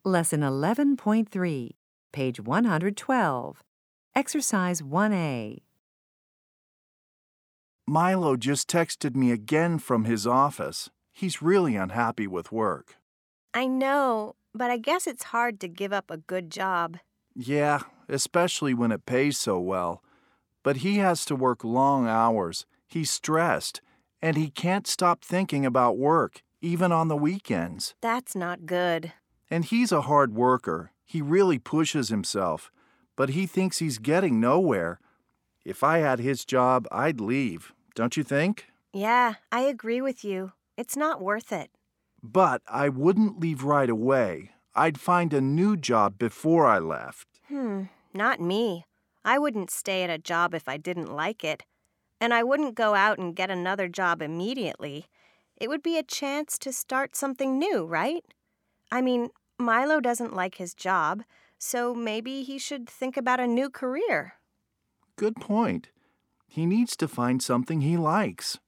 Lesson 11.3, page 112. Exercise 1A. Milo just texted me again from his office. He's really unhappy with work. I know, but I guess it's hard to give up a good job. Yeah, especially when it pays so well. But he has to work long hours. He's stressed, and he can't stop thinking about work, even on the weekends. That's not good. And he's a hard worker. He really pushes himself, but he thinks he's getting nowhere. If I had his job, I'd leave, don't you think? Yeah, I agree with you. It's not worth it. But I wouldn't leave right away. I'd find a new job before I left. Not me. I wouldn't stay at a job if I didn't like it. And I wouldn't go out and get another job immediately. It would be a chance to start something new, right? I mean, Milo doesn't like his job, so maybe he should think about a new career. Good point. He needs to find something he likes.